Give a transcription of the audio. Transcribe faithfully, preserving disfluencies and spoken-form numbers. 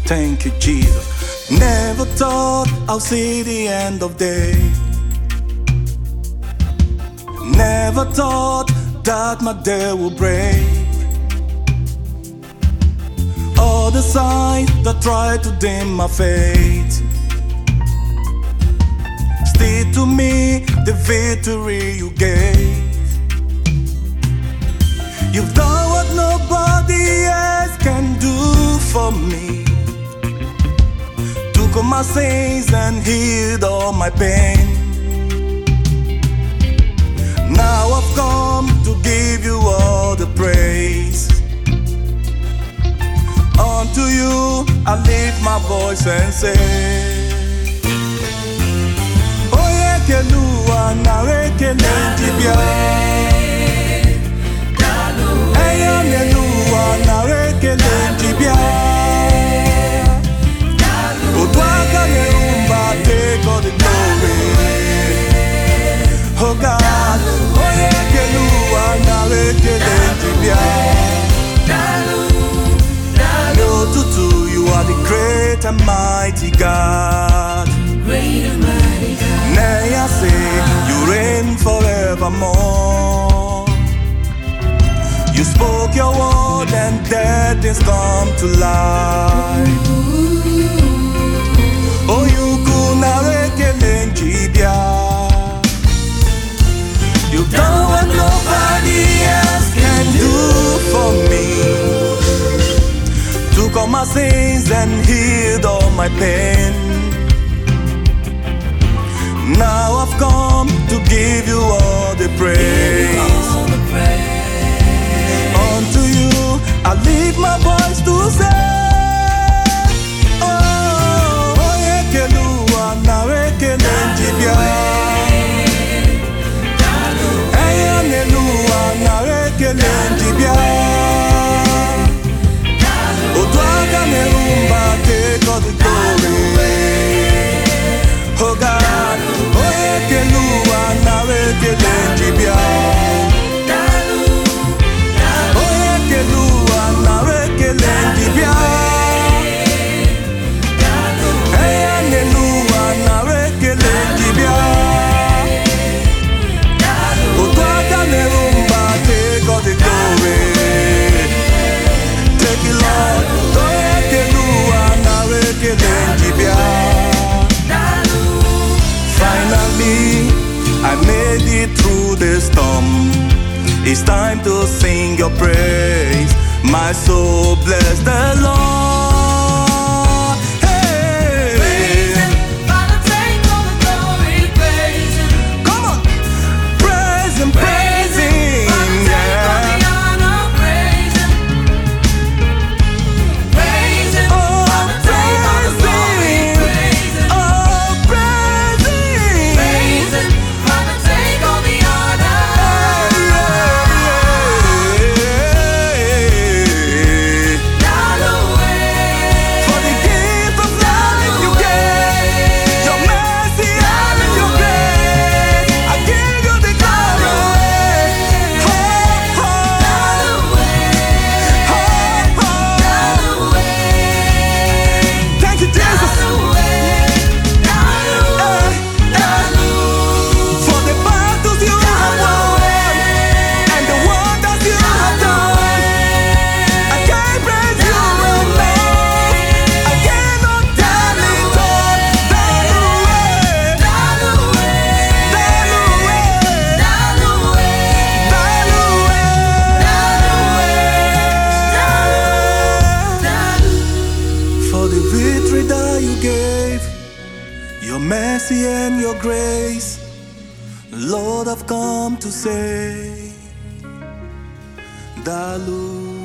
Thank you, Jesus. Never thought I'll see the end of day. Never thought that my day would break. All the signs that try to dim my fate, still to me the victory you gave. You've done what nobody else can do for me. Took all my sins and healed all my pain. Now I've come to give you all the praise. Unto you I lift my voice and say, Oye kelua na rekele jibia. Eya nelua na rekele jibia. Otwaka neumba, take all the glory. Oh God, oye kelua na rekele jibia. You are the great and mighty God. Great and mighty God. Nay, I say you reign forevermore. You spoke your word and dead things come to life. Oh, you kuna rekele njibia. You've done what nobody else can do for me. Took all my sins and healed all my pain. Now I've come to give you all the praise. All the praise. Unto you I lift my voice to say, Oh, oye kelua na rekele njibia. Eya nelua na rekele njibia. Take all the glory. Oh God, oye kelua na rekele njibia. Oye kelua na rekele njibia. Eya nelua na rekele njibia. Otwaka nerumba, take all the glory. Take it, Lord. Finally, I made it through the storm. It's time to sing your praise. My soul bless the Lord. Hey, Praise Him, Father, take all the glory. Praise Him, come on, praise Him, praise Him. Father, take all the honor. Praise Him, praise Him, Father, take all the glory. Praise Him, Oh, praise Him. praise Him, Father, take all the honor. For the gift of life you gave, your mercy and your grace, I give you the glory. Oh, oh, oh, oh. Thank you, Jesus. For the battles you have won and the wonders you have done, I can't praise you enough. I cannot tell it all. For the victory that you gave, your mercy and your grace, Lord, I've come to say, Dalu.